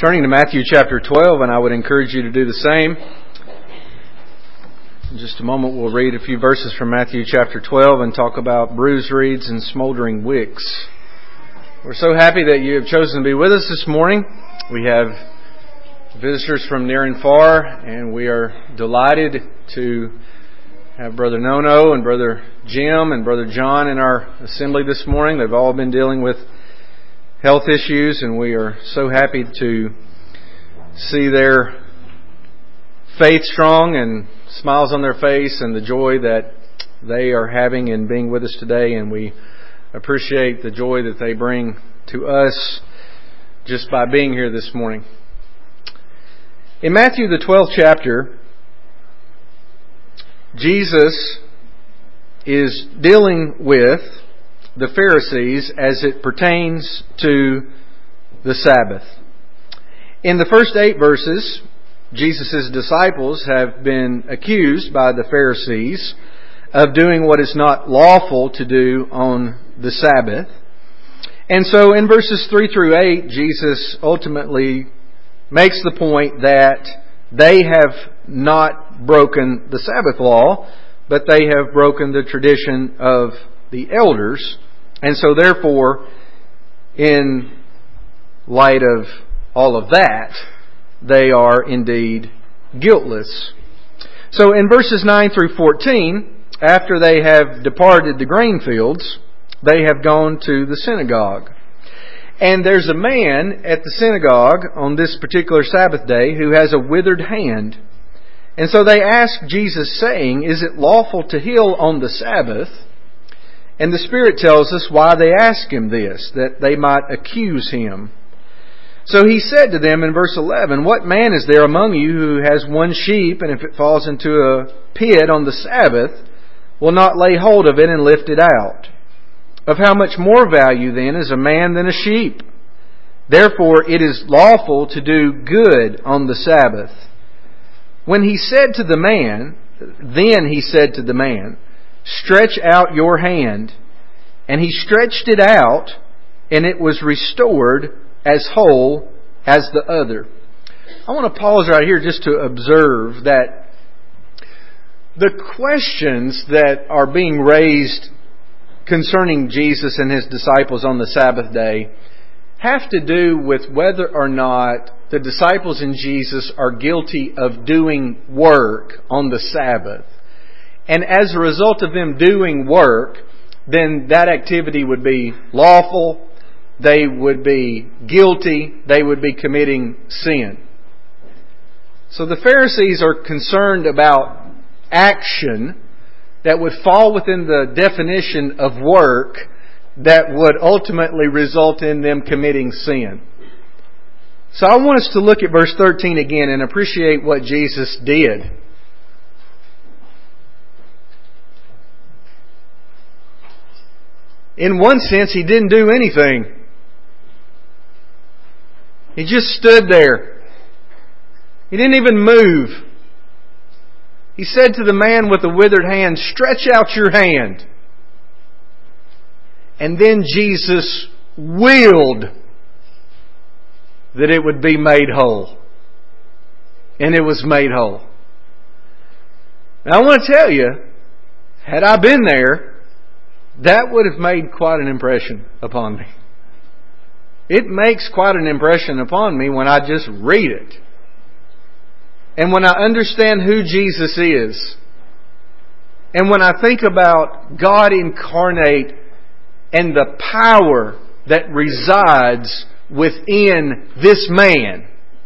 Turning to Matthew chapter 12, and I would encourage you to do the same. In just a moment we'll read a few verses from Matthew chapter 12 and talk about bruised reeds and smoldering wicks. We're so happy that you have chosen to be with us this morning. We have visitors from near and far, and we are delighted to have Brother Nono and Brother Jim and Brother John in our assembly this morning. They've all been dealing with health issues, and we are so happy to see their faith strong and smiles on their face and the joy that they are having in being with us today. And we appreciate the joy that they bring to us just by being here this morning. In Matthew the 12th chapter, Jesus is dealing with the Pharisees as it pertains to the Sabbath. In the first 8 verses, Jesus' disciples have been accused by the Pharisees of doing what is not lawful to do on the Sabbath. And so in verses 3 through 8, Jesus ultimately makes the point that they have not broken the Sabbath law, but they have broken the tradition of the elders. And so therefore, in light of all of that, they are indeed guiltless. So in verses 9 through 14, after they have departed the grain fields, they have gone to the synagogue. And there's a man at the synagogue on this particular Sabbath day who has a withered hand. And so they ask Jesus, saying, "Is it lawful to heal on the Sabbath?" And the Spirit tells us why they ask Him this, that they might accuse Him. So He said to them in verse 11, "What man is there among you who has one sheep, and if it falls into a pit on the Sabbath, will not lay hold of it and lift it out? Of how much more value then is a man than a sheep? Therefore it is lawful to do good on the Sabbath." Then he said to the man, "Stretch out your hand." And he stretched it out, and it was restored as whole as the other. I want to pause right here just to observe that the questions that are being raised concerning Jesus and His disciples on the Sabbath day have to do with whether or not the disciples and Jesus are guilty of doing work on the Sabbath. And as a result of them doing work, then that activity would be lawful, they would be guilty, they would be committing sin. So the Pharisees are concerned about action that would fall within the definition of work that would ultimately result in them committing sin. So I want us to look at verse 13 again and appreciate what Jesus did. In one sense, He didn't do anything. He just stood there. He didn't even move. He said to the man with the withered hand, "Stretch out your hand." And then Jesus willed that it would be made whole. And it was made whole. Now I want to tell you, had I been there, that would have made quite an impression upon me. It makes quite an impression upon me when I just read it. And when I understand who Jesus is. And when I think about God incarnate and the power that resides within this man.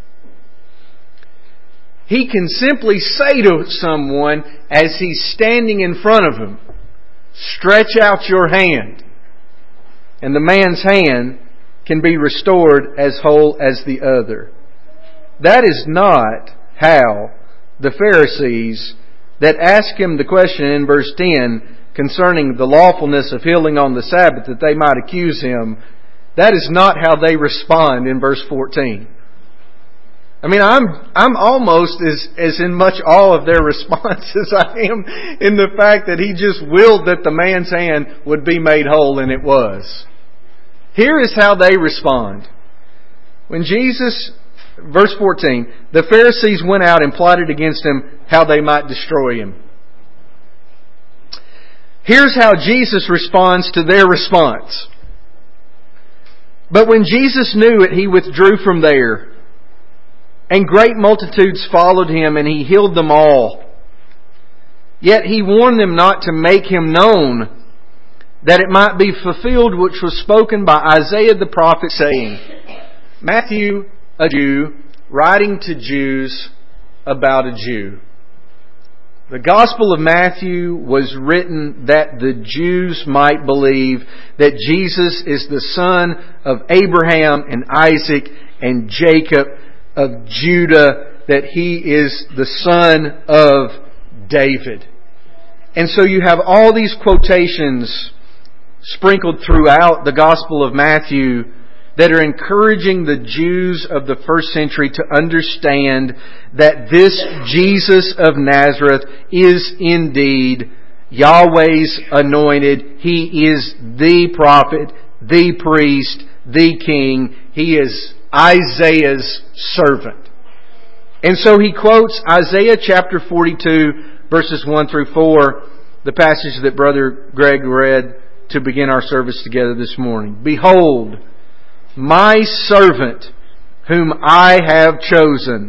He can simply say to someone as he's standing in front of him, "Stretch out your hand." And the man's hand can be restored as whole as the other. That is not how the Pharisees that ask Him the question in verse 10 concerning the lawfulness of healing on the Sabbath that they might accuse Him, that is not how they respond in verse 14. I mean, I'm almost as in much awe of their response as I am in the fact that He just willed that the man's hand would be made whole, and it was. Here is how they respond. When Jesus Verse 14, the Pharisees went out and plotted against him how they might destroy him. Here's how Jesus responds to their response. But when Jesus knew it, he withdrew from there. And great multitudes followed him, and he healed them all. Yet he warned them not to make him known, that it might be fulfilled which was spoken by Isaiah the prophet, saying, Matthew, a Jew, writing to Jews about a Jew. The Gospel of Matthew was written that the Jews might believe that Jesus is the son of Abraham and Isaac and Jacob of Judah, that He is the son of David. And so you have all these quotations sprinkled throughout the Gospel of Matthew that are encouraging the Jews of the first century to understand that this Jesus of Nazareth is indeed Yahweh's anointed. He is the prophet, the priest, the king. He is Isaiah's servant. And so he quotes Isaiah chapter 42, verses 1 through 4, the passage that Brother Greg read to begin our service together this morning. Behold, my servant whom I have chosen,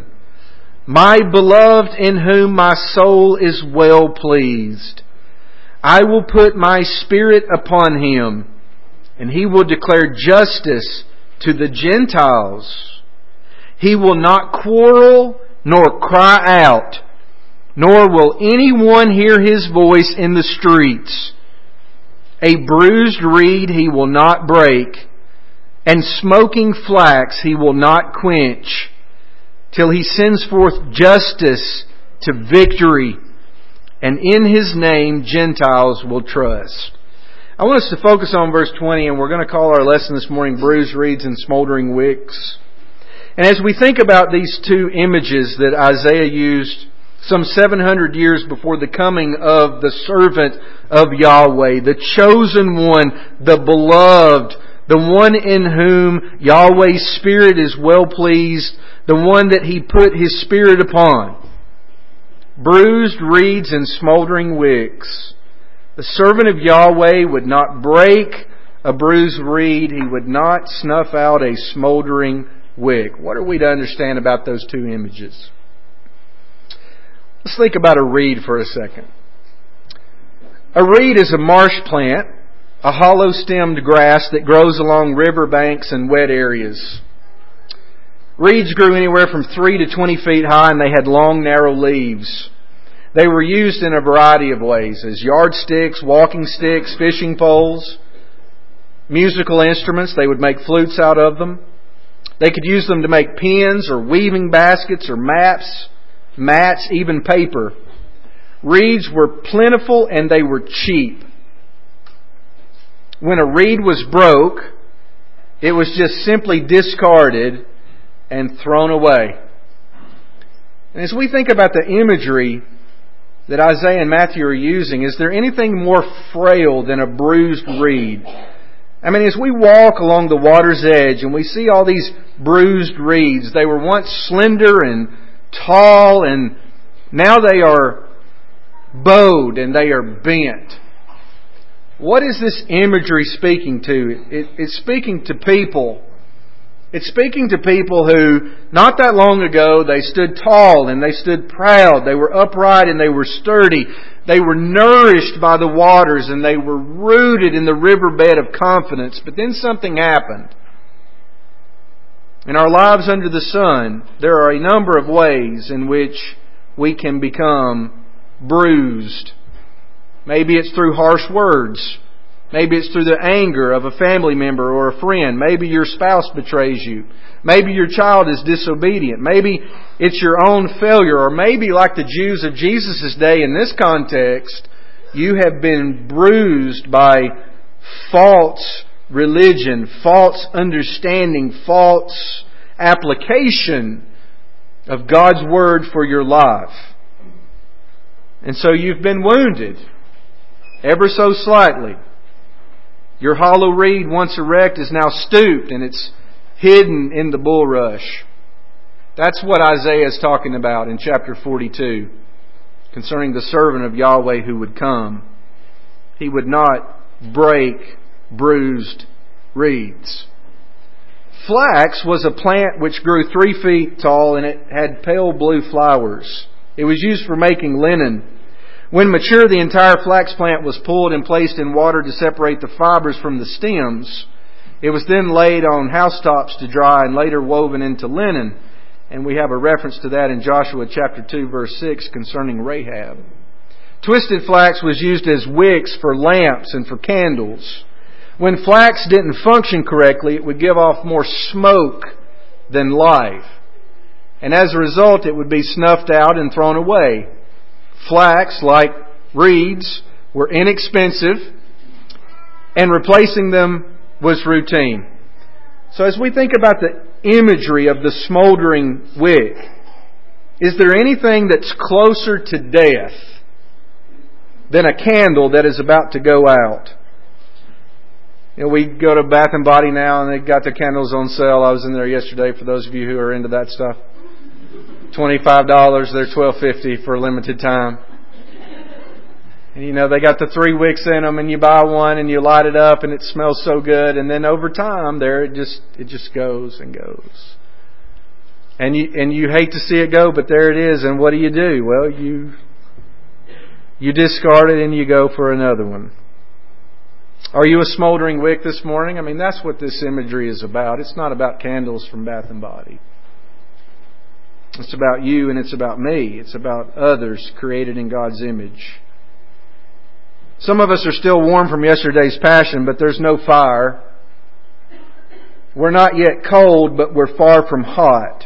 my beloved in whom my soul is well pleased. I will put my Spirit upon him, and he will declare justice to the Gentiles. He will not quarrel nor cry out, nor will anyone hear his voice in the streets. A bruised reed he will not break, and smoking flax he will not quench, till he sends forth justice to victory, and in his name Gentiles will trust. I want us to focus on verse 20, and we're going to call our lesson this morning Bruised Reeds and Smoldering Wicks. And as we think about these two images that Isaiah used some 700 years before the coming of the servant of Yahweh, the chosen one, the beloved, the one in whom Yahweh's Spirit is well pleased, the one that He put His Spirit upon. Bruised reeds and smoldering wicks. The servant of Yahweh would not break a bruised reed. He would not snuff out a smoldering wick. What are we to understand about those two images? Let's think about a reed for a second. A reed is a marsh plant, a hollow-stemmed grass that grows along river banks and wet areas. Reeds grew anywhere from 3 to 20 feet high, and they had long, narrow leaves. They were used in a variety of ways, as yardsticks, walking sticks, fishing poles, musical instruments. They would make flutes out of them. They could use them to make pens or weaving baskets or maps, mats, even paper. Reeds were plentiful and they were cheap. When a reed was broke, it was just simply discarded and thrown away. And as we think about the imagery that Isaiah and Matthew are using, is there anything more frail than a bruised reed? I mean, as we walk along the water's edge and we see all these bruised reeds, they were once slender and tall, and now they are bowed and they are bent. What is this imagery speaking to? It's speaking to people. It's speaking to people who, not that long ago, they stood tall and they stood proud. They were upright and they were sturdy. They were nourished by the waters and they were rooted in the riverbed of confidence. But then something happened. In our lives under the sun, there are a number of ways in which we can become bruised. Maybe it's through harsh words. Maybe it's through the anger of a family member or a friend. Maybe your spouse betrays you. Maybe your child is disobedient. Maybe it's your own failure. Or maybe, like the Jews of Jesus' day in this context, you have been bruised by false religion, false understanding, false application of God's Word for your life. And so you've been wounded, ever so slightly. Your hollow reed, once erect, is now stooped and it's hidden in the bulrush. That's what Isaiah is talking about in chapter 42 concerning the servant of Yahweh who would come. He would not break bruised reeds. Flax was a plant which grew 3 feet tall and it had pale blue flowers. It was used for making linen. When mature, the entire flax plant was pulled and placed in water to separate the fibers from the stems. It was then laid on housetops to dry and later woven into linen. And we have a reference to that in Joshua chapter 2 verse 6 concerning Rahab. Twisted flax was used as wicks for lamps and for candles. When flax didn't function correctly, it would give off more smoke than life. And as a result, it would be snuffed out and thrown away. Flax, like reeds, were inexpensive, and replacing them was routine. So as we think about the imagery of the smoldering wick, is there anything that's closer to death than a candle that is about to go out? You know, we go to Bath and Body now and they've got their candles on sale. I was in there yesterday for those of you who are into that stuff. $25, they're $12.50 for a limited time. And you know, they got the 3 wicks in them and you buy one and you light it up and it smells so good. And then over time there it just goes and goes. And you hate to see it go, but there it is. And what do? Well, you discard it and you go for another one. Are you a smoldering wick this morning? I mean, that's what this imagery is about. It's not about candles from Bath and Body. It's about you and it's about me. It's about others created in God's image. Some of us are still warm from yesterday's passion, but there's no fire. We're not yet cold, but we're far from hot.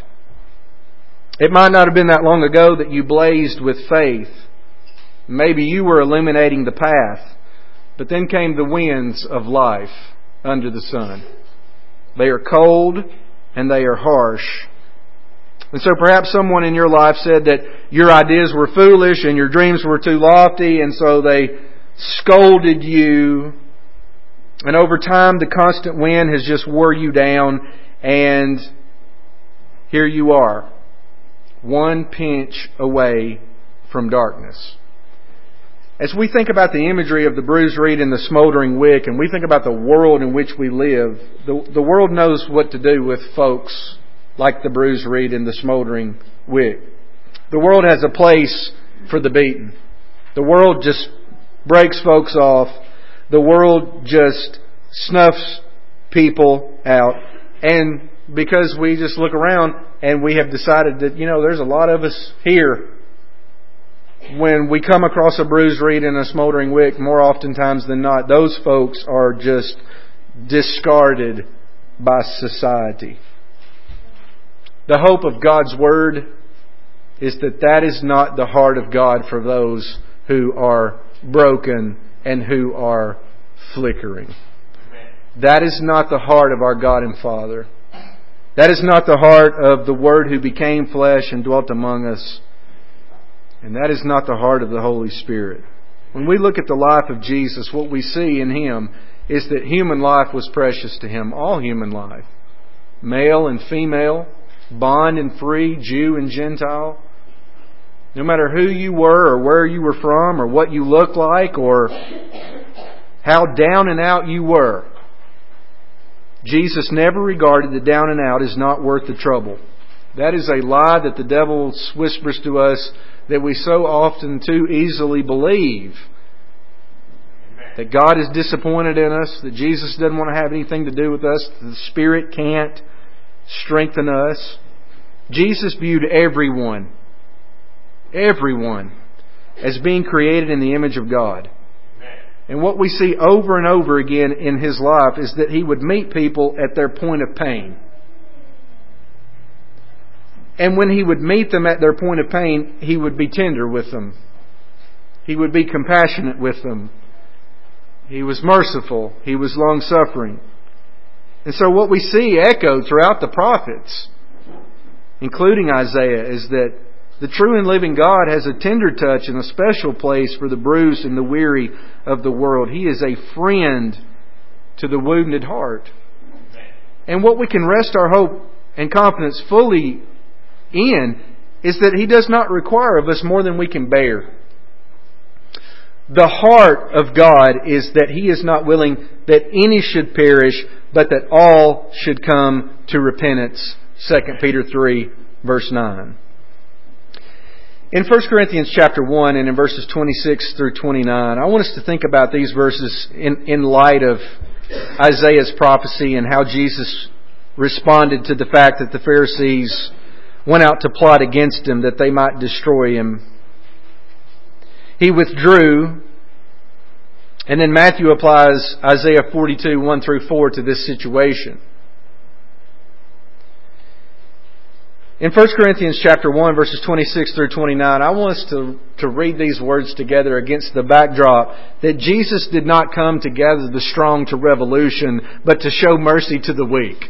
It might not have been that long ago that you blazed with faith. Maybe you were illuminating the path, but then came the winds of life under the sun. They are cold and they are harsh. And so perhaps someone in your life said that your ideas were foolish and your dreams were too lofty, and so they scolded you. And over time, the constant wind has just wore you down, and here you are, one pinch away from darkness. As we think about the imagery of the bruised reed and the smoldering wick, and we think about the world in which we live, the world knows what to do with folks like the bruised reed and the smoldering wick. The world has a place for the beaten. The world just breaks folks off. The world just snuffs people out. And because we just look around and we have decided that, there's a lot of us here. When we come across a bruised reed and a smoldering wick, more oftentimes than not, those folks are just discarded by society. The hope of God's Word is that is not the heart of God for those who are broken and who are flickering. That is not the heart of our God and Father. That is not the heart of the Word who became flesh and dwelt among us. And that is not the heart of the Holy Spirit. When we look at the life of Jesus, what we see in Him is that human life was precious to Him. All human life. Male and female. Bond and free. Jew and Gentile. No matter who you were or where you were from or what you looked like or how down and out you were, Jesus never regarded the down and out as not worth the trouble. That is a lie that the devil whispers to us that we so often too easily believe. That God is disappointed in us, that Jesus doesn't want to have anything to do with us, that the Spirit can't strengthen us. Jesus viewed everyone as being created in the image of God. And what we see over and over again in His life is that He would meet people at their point of pain. And when He would meet them at their point of pain, He would be tender with them. He would be compassionate with them. He was merciful. He was long-suffering. And so what we see echoed throughout the prophets, including Isaiah, is that the true and living God has a tender touch and a special place for the bruised and the weary of the world. He is a friend to the wounded heart. And what we can rest our hope and confidence fully in is that He does not require of us more than we can bear. The heart of God is that He is not willing that any should perish, but that all should come to repentance. 2 Peter 3, verse 9. In 1 Corinthians chapter 1 and in verses 26 through 29, I want us to think about these verses in light of Isaiah's prophecy and how Jesus responded to the fact that the Pharisees went out to plot against Him that they might destroy Him. He withdrew, and then Matthew applies Isaiah 42, 1 through 4 to this situation. In 1 Corinthians chapter 1, verses 26 through 29, I want us to read these words together against the backdrop that Jesus did not come to gather the strong to revolution, but to show mercy to the weak.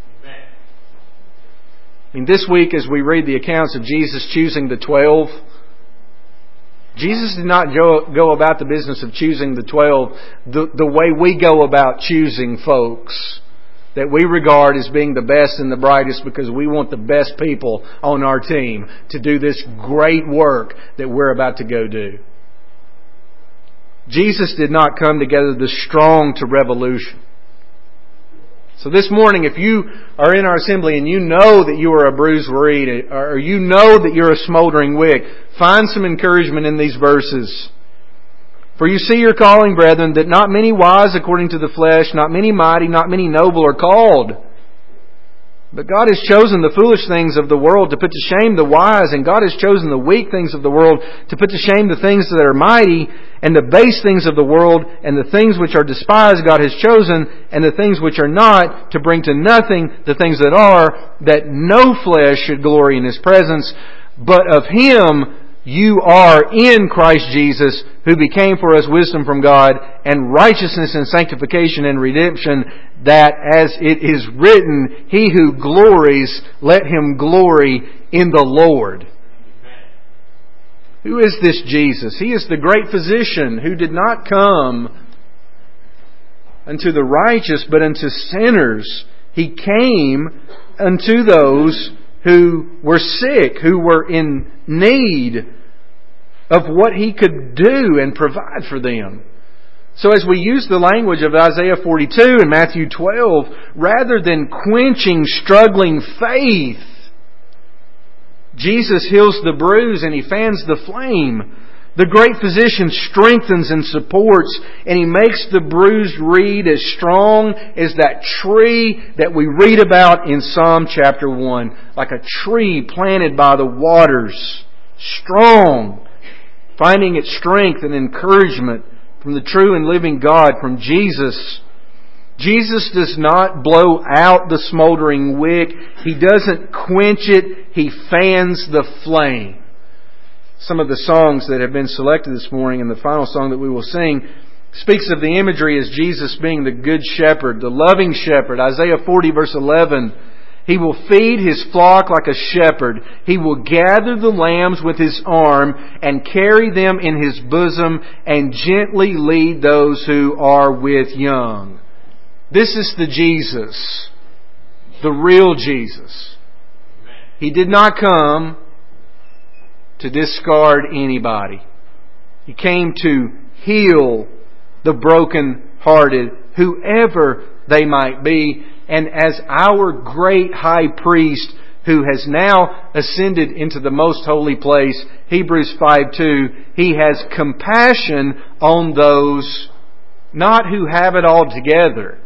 This week, as we read the accounts of Jesus choosing the 12, Jesus did not go about the business of choosing the 12 the way we go about choosing folks that we regard as being the best and the brightest because we want the best people on our team to do this great work that we're about to go do. Jesus did not come to gather the strong to revolution. So this morning, if you are in our assembly and you know that you are a bruised reed, or you know that you're a smoldering wick, find some encouragement in these verses. For you see your calling, brethren, that not many wise according to the flesh, not many mighty, not many noble are called. But God has chosen the foolish things of the world to put to shame the wise, and God has chosen the weak things of the world to put to shame the things that are mighty, and the base things of the world, and the things which are despised God has chosen, and the things which are not, to bring to nothing the things that are, that no flesh should glory in His presence. But of Him you are in Christ Jesus, who became for us wisdom from God, and righteousness and sanctification and redemption, that as it is written, He who glories, let him glory in the Lord. Who is this Jesus? He is the great physician who did not come unto the righteous, but unto sinners. He came unto those who were sick, who were in need of what He could do and provide for them. So as we use the language of Isaiah 42 and Matthew 12, rather than quenching struggling faith, Jesus heals the bruise and He fans the flame. The great physician strengthens and supports, and He makes the bruised reed as strong as that tree that we read about in Psalm chapter 1. Like a tree planted by the waters. Strong. Finding its strength and encouragement from the true and living God, from Jesus. Jesus does not blow out the smoldering wick. He doesn't quench it. He fans the flame. Some of the songs that have been selected this morning, and the final song that we will sing, speaks of the imagery as Jesus being the good shepherd, the loving shepherd. Isaiah 40 verse 11. He will feed His flock like a shepherd. He will gather the lambs with His arm and carry them in His bosom and gently lead those who are with young. This is the Jesus, the real Jesus. He did not come to discard anybody. He came to heal the broken-hearted, whoever they might be. And as our great high priest who has now ascended into the most holy place, Hebrews 5:2, He has compassion on those not who have it all together.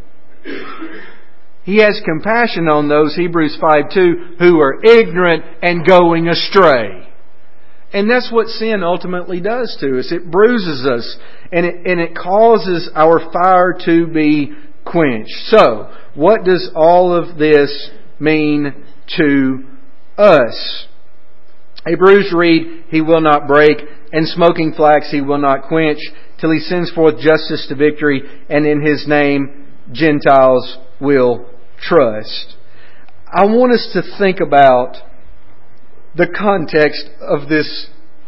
He has compassion on those, Hebrews 5:2, who are ignorant and going astray. And that's what sin ultimately does to us. It bruises us and it causes our fire to be quenched. So, what does all of this mean to us? A bruised reed He will not break, and smoking flax He will not quench, till He sends forth justice to victory, and in His name Gentiles will trust. I want us to think about the context of this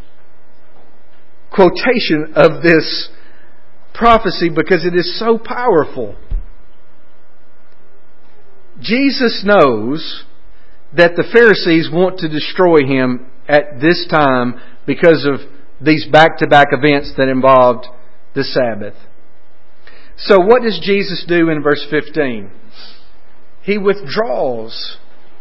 quotation of this prophecy, because it is so powerful. Jesus knows that the Pharisees want to destroy Him at this time because of these back-to-back events that involved the Sabbath. So what does Jesus do in verse 15? He withdraws.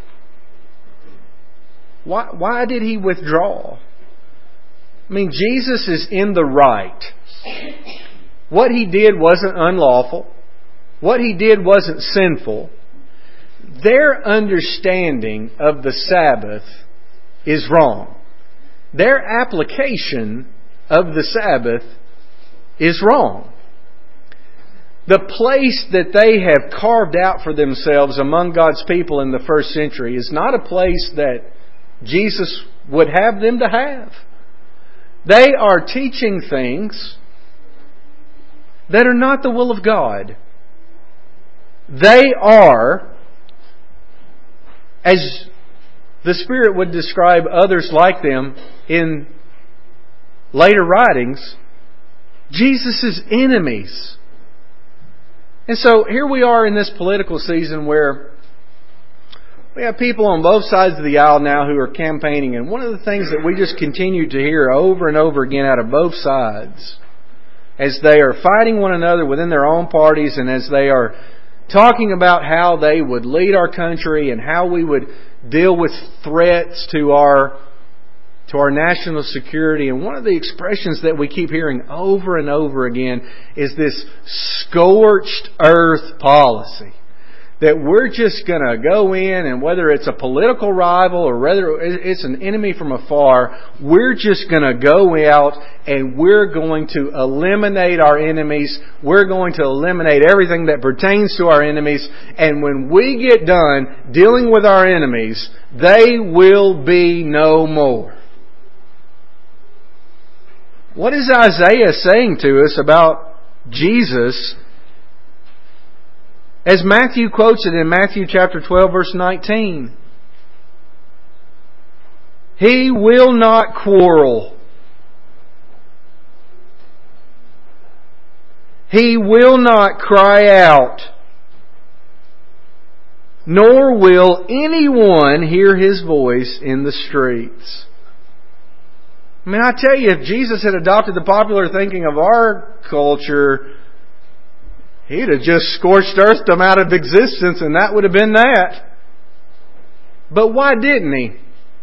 Why did He withdraw? I mean, Jesus is in the right. What He did wasn't unlawful. What He did wasn't sinful. Their understanding of the Sabbath is wrong. Their application of the Sabbath is wrong. The place that they have carved out for themselves among God's people in the first century is not a place that Jesus would have them to have. They are teaching things that are not the will of God. They are, as the Spirit would describe others like them in later writings, Jesus' enemies. And so here we are in this political season where we have people on both sides of the aisle now who are campaigning. And one of the things that we just continue to hear over and over again out of both sides, as they are fighting one another within their own parties and as they are talking about how they would lead our country and how we would deal with threats to our national security. And one of the expressions that we keep hearing over and over again is this scorched earth policy. That we're just going to go in, and whether it's a political rival or whether it's an enemy from afar, we're just going to go out and we're going to eliminate our enemies. We're going to eliminate everything that pertains to our enemies. And when we get done dealing with our enemies, they will be no more. What is Isaiah saying to us about Jesus? As Matthew quotes it in Matthew chapter 12, verse 19. He will not quarrel. He will not cry out. Nor will anyone hear His voice in the streets. I mean, I tell you, if Jesus had adopted the popular thinking of our culture, He'd have just scorched earth them out of existence, and that would have been that. But why didn't He?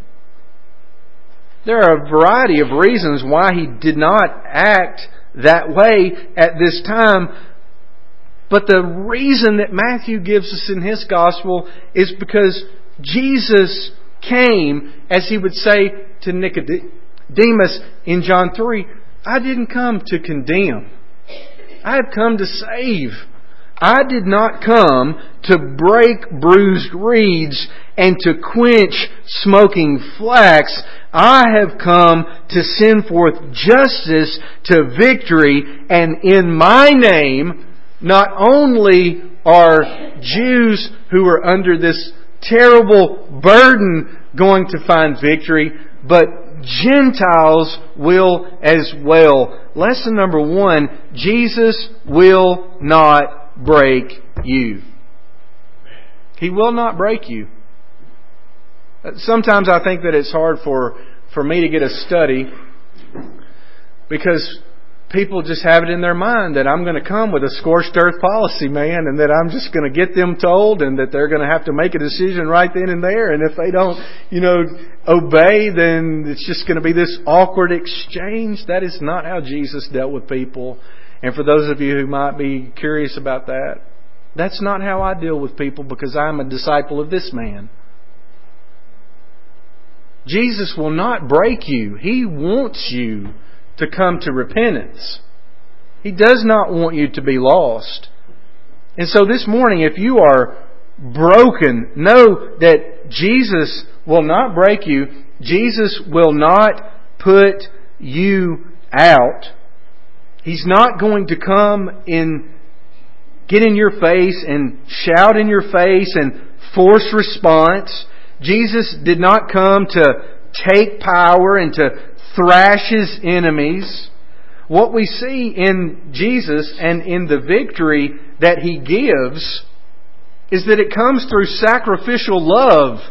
There are a variety of reasons why He did not act that way at this time. But the reason that Matthew gives us in his Gospel is because Jesus came, as He would say to Nicodemus in John 3, I didn't come to condemn. I have come to save. I did not come to break bruised reeds and to quench smoking flax. I have come to send forth justice to victory. And in my name, not only are Jews who are under this terrible burden going to find victory, but Gentiles will as well. Lesson number 1, Jesus will not break you. He will not break you. Sometimes I think that it's hard for me to get a study because people just have it in their mind that I'm going to come with a scorched earth policy, man, and that I'm just going to get them told and that they're going to have to make a decision right then and there. And if they don't, obey, then it's just going to be this awkward exchange. That is not how Jesus dealt with people. And for those of you who might be curious about that, that's not how I deal with people because I'm a disciple of this man. Jesus will not break you. He wants you to come to repentance. He does not want you to be lost. And so this morning, if you are broken, know that Jesus will not break you. Jesus will not put you out. He's not going to come and get in your face and shout in your face and force response. Jesus did not come to take power and to thrash His enemies. What we see in Jesus and in the victory that He gives is that it comes through sacrificial love.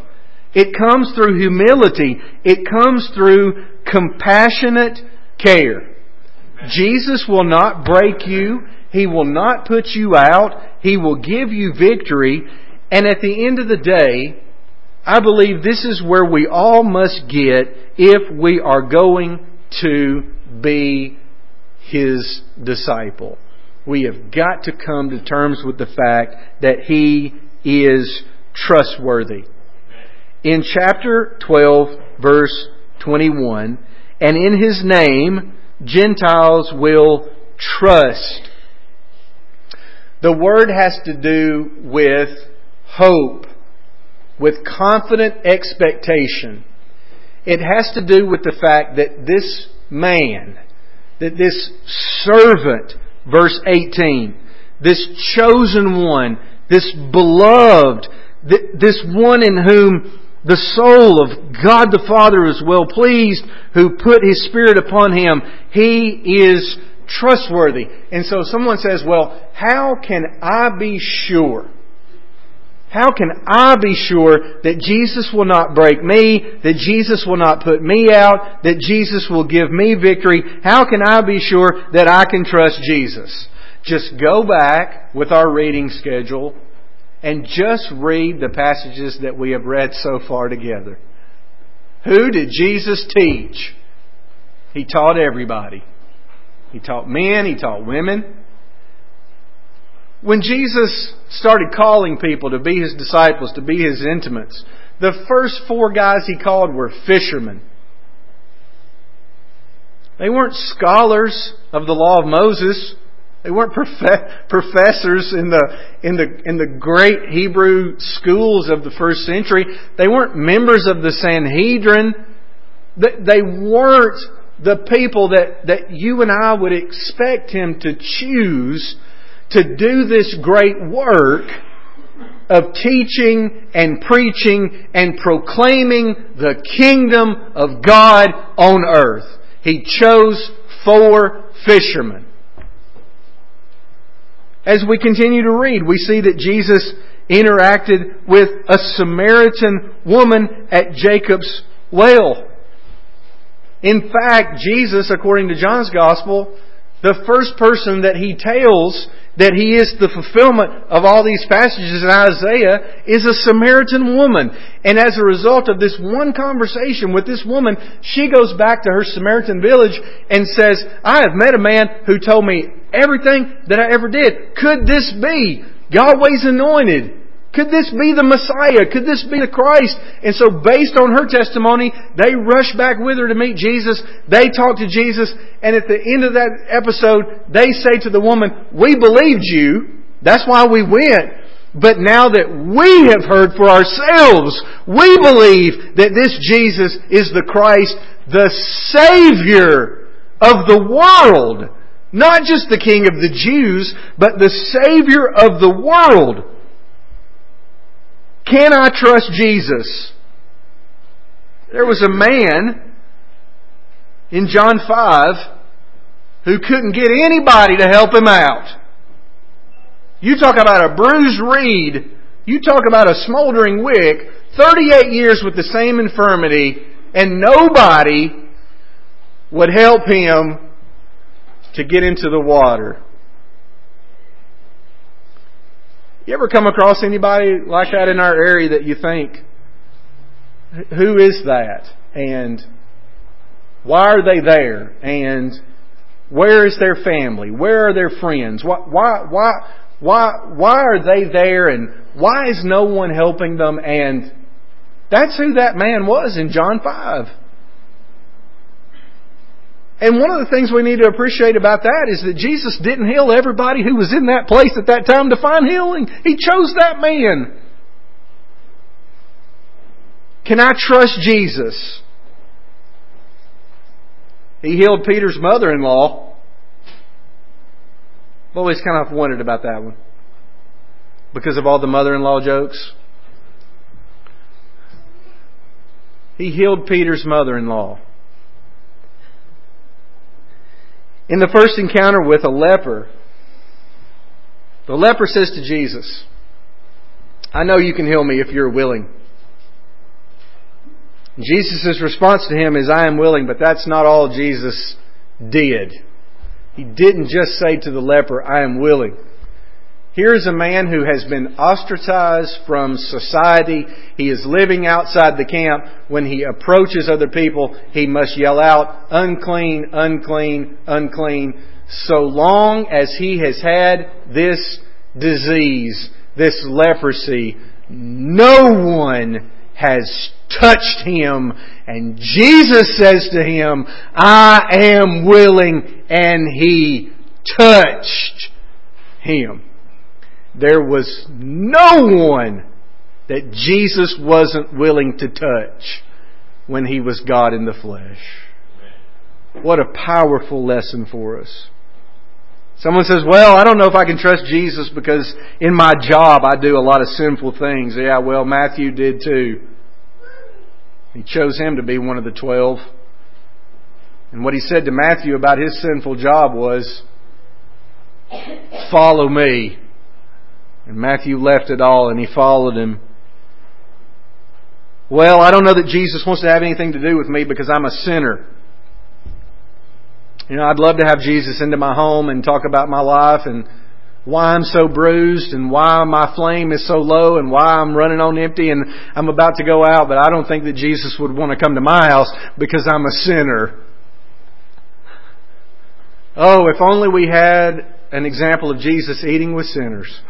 It comes through humility. It comes through compassionate care. Jesus will not break you. He will not put you out. He will give you victory. And at the end of the day, I believe this is where we all must get if we are going to be His disciple. We have got to come to terms with the fact that He is trustworthy. In chapter 12, verse 21, and in His name, Gentiles will trust. The word has to do with hope, with confident expectation. It has to do with the fact that this man, that this servant, verse 18, this chosen one, this beloved, this one in whom the soul of God the Father is well pleased, who put His Spirit upon him, he is trustworthy. And so someone says, well, how can I be sure? How can I be sure that Jesus will not break me, that Jesus will not put me out, that Jesus will give me victory? How can I be sure that I can trust Jesus? Just go back with our reading schedule and just read the passages that we have read so far together. Who did Jesus teach? He taught everybody. He taught men, He taught women. When Jesus started calling people to be His disciples, to be His intimates, the first 4 guys He called were fishermen. They weren't scholars of the law of Moses. They weren't professors in the great Hebrew schools of the first century. They weren't members of the Sanhedrin. They weren't the people that you and I would expect Him to choose to do this great work of teaching and preaching and proclaiming the kingdom of God on earth. He chose 4 fishermen. As we continue to read, we see that Jesus interacted with a Samaritan woman at Jacob's well. In fact, Jesus, according to John's Gospel, the first person that He tells that He is the fulfillment of all these passages in Isaiah is a Samaritan woman. And as a result of this one conversation with this woman, she goes back to her Samaritan village and says, I have met a man who told me everything that I ever did. Could this be Yahweh's anointed? Could this be the Messiah? Could this be the Christ? And so based on her testimony, they rush back with her to meet Jesus. They talk to Jesus. And at the end of that episode, they say to the woman, we believed you. That's why we went. But now that we have heard for ourselves, we believe that this Jesus is the Christ, the Savior of the world. Not just the King of the Jews, but the Savior of the world. Can I trust Jesus? There was a man in John 5 who couldn't get anybody to help him out. You talk about a bruised reed. You talk about a smoldering wick. 38 years with the same infirmity, and nobody would help him to get into the water. You ever come across anybody like that in our area that you think, who is that? And why are they there? And where is their family? Where are their friends? Why are they there? And why is no one helping them? And that's who that man was in John 5. And one of the things we need to appreciate about that is that Jesus didn't heal everybody who was in that place at that time to find healing. He chose that man. Can I trust Jesus? He healed Peter's mother-in-law. I've always kind of wondered about that one. Because of all the mother-in-law jokes. He healed Peter's mother-in-law. In the first encounter with a leper, the leper says to Jesus, I know you can heal me if you're willing. Jesus' response to him is, I am willing, but that's not all Jesus did. He didn't just say to the leper, I am willing. Here's a man who has been ostracized from society. He is living outside the camp. When he approaches other people, he must yell out, unclean, unclean, unclean. So long as he has had this disease, this leprosy, no one has touched him. And Jesus says to him, I am willing, and he touched him. There was no one that Jesus wasn't willing to touch when He was God in the flesh. What a powerful lesson for us. Someone says, well, I don't know if I can trust Jesus because in my job I do a lot of sinful things. Yeah, well, Matthew did too. He chose him to be one of the 12. And what he said to Matthew about his sinful job was, follow me. And Matthew left it all and he followed him. Well, I don't know that Jesus wants to have anything to do with me because I'm a sinner. You know, I'd love to have Jesus into my home and talk about my life and why I'm so bruised and why my flame is so low and why I'm running on empty and I'm about to go out, but I don't think that Jesus would want to come to my house because I'm a sinner. Oh, if only we had an example of Jesus eating with sinners.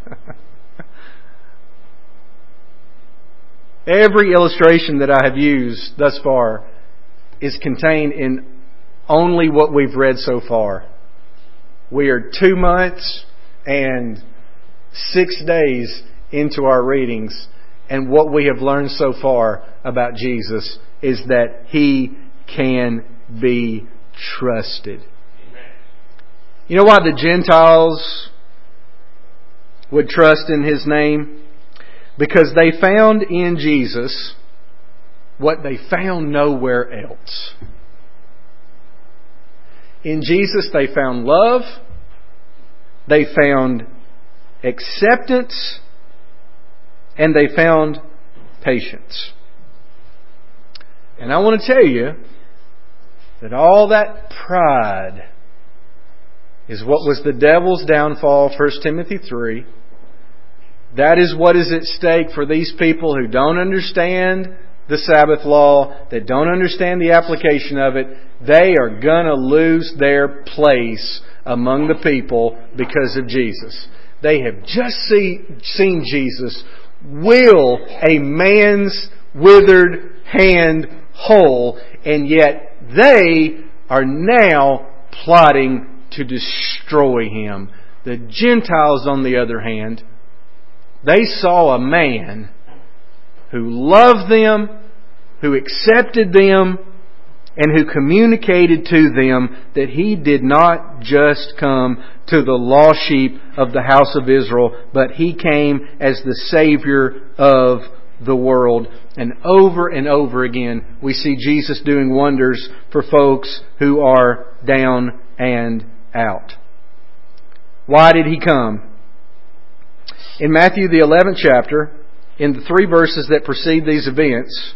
Every illustration that I have used thus far is contained in only what we've read so far. We are 2 months and 6 days into our readings, and what we have learned so far about Jesus is that He can be trusted. You know why the Gentiles would trust in His name? Because they found in Jesus what they found nowhere else. In Jesus they found love, they found acceptance, and they found patience. And I want to tell you that all that pride is what was the devil's downfall, 1 Timothy 3. That is what is at stake for these people who don't understand the Sabbath law, that don't understand the application of it. They are going to lose their place among the people because of Jesus. They have just seen Jesus will a man's withered hand whole, and yet they are now plotting to destroy Him. The Gentiles, on the other hand, they saw a man who loved them, who accepted them, and who communicated to them that He did not just come to the lost sheep of the house of Israel, but He came as the Savior of the world. And over again, we see Jesus doing wonders for folks who are down and out. Why did He come? In Matthew the 11th chapter, in the 3 verses that precede these events,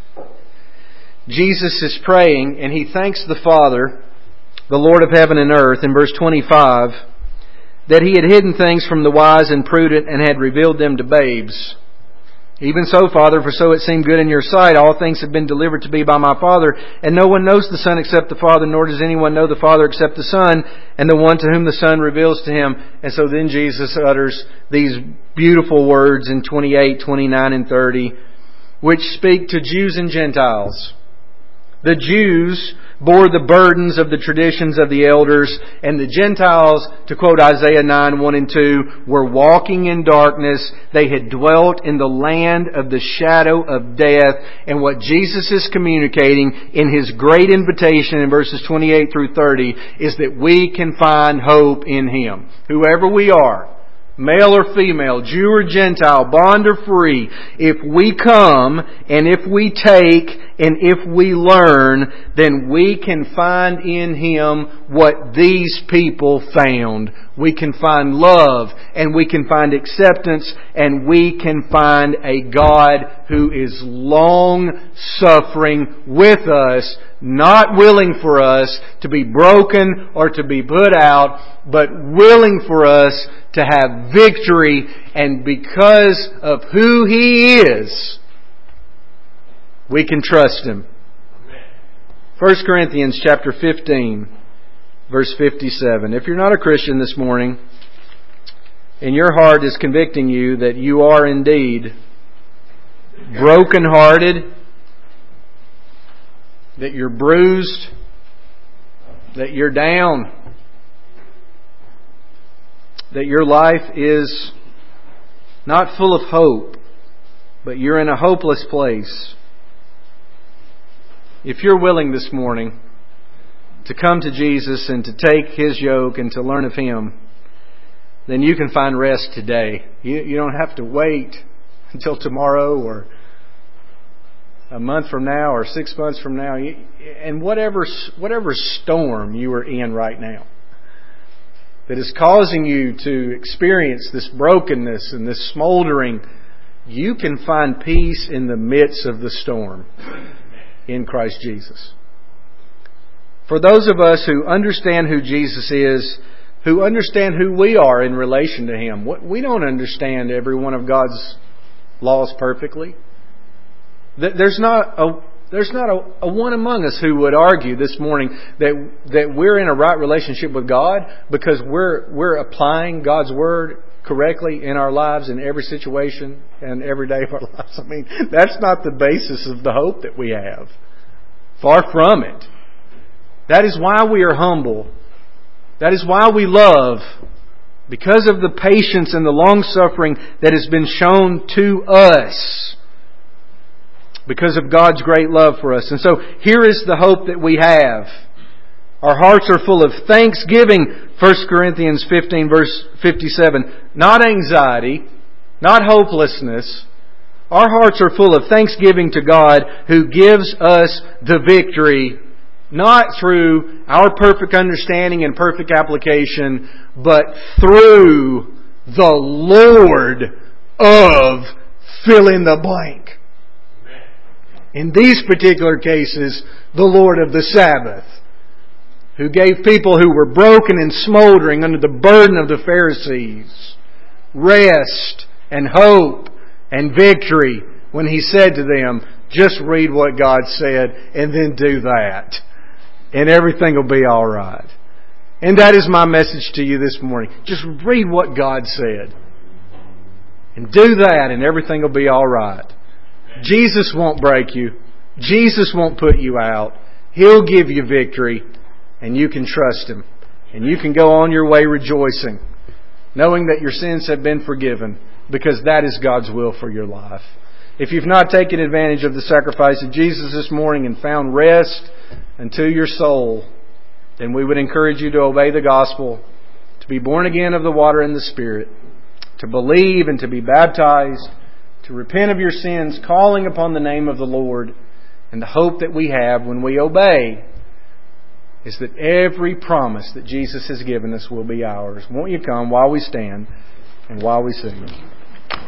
Jesus is praying and He thanks the Father, the Lord of heaven and earth, in verse 25, that He had hidden things from the wise and prudent and had revealed them to babes. Even so, Father, for so it seemed good in Your sight, all things have been delivered to me by My Father, and no one knows the Son except the Father, nor does anyone know the Father except the Son, and the one to whom the Son reveals to Him. And so then Jesus utters these beautiful words in 28, 29, and 30, which speak to Jews and Gentiles. The Jews bore the burdens of the traditions of the elders, and the Gentiles, to quote Isaiah 9, 1 and 2, were walking in darkness. They had dwelt in the land of the shadow of death. And what Jesus is communicating in His great invitation in verses 28 through 30 is that we can find hope in Him. Whoever we are, male or female, Jew or Gentile, bond or free, if we come and if we take and if we learn, then we can find in Him what these people found. We can find love, and we can find acceptance, and we can find a God who is long-suffering with us, not willing for us to be broken or to be put out, but willing for us to have victory, and because of who He is, we can trust Him. 1 Corinthians chapter 15, verse 57. If you're not a Christian this morning, and your heart is convicting you that you are indeed broken-hearted, that you're bruised, that you're down, that your life is not full of hope, but you're in a hopeless place. If you're willing this morning to come to Jesus and to take His yoke and to learn of Him, then you can find rest today. You don't have to wait until tomorrow or a month from now or 6 months from now. And whatever storm you are in right now that is causing you to experience this brokenness and this smoldering, you can find peace in the midst of the storm in Christ Jesus. For those of us who understand who Jesus is, who understand who we are in relation to Him, we don't understand every one of God's laws perfectly. There's not a one among us who would argue this morning that we're in a right relationship with God because we're applying God's Word correctly in our lives in every situation and every day of our lives. I mean, that's not the basis of the hope that we have. Far from it. That is why we are humble. That is why we love. Because of the patience and the long-suffering that has been shown to us. Because of God's great love for us. And so here is the hope that we have. Our hearts are full of thanksgiving. 1 Corinthians 15 verse 57. Not anxiety, not hopelessness. Our hearts are full of thanksgiving to God who gives us the victory, not through our perfect understanding and perfect application, but through the Lord of fill in the blank. In these particular cases, the Lord of the Sabbath, who gave people who were broken and smoldering under the burden of the Pharisees rest and hope and victory when He said to them, just read what God said and then do that. And everything will be all right. And that is my message to you this morning. Just read what God said. And do that and everything will be all right. Jesus won't break you. Jesus won't put you out. He'll give you victory. And you can trust Him. And you can go on your way rejoicing, knowing that your sins have been forgiven, because that is God's will for your life. If you've not taken advantage of the sacrifice of Jesus this morning and found rest unto your soul, then we would encourage you to obey the gospel, to be born again of the water and the Spirit, to believe and to be baptized, to repent of your sins, calling upon the name of the Lord. And the hope that we have when we obey is that every promise that Jesus has given us will be ours. Won't you come while we stand and while we sing?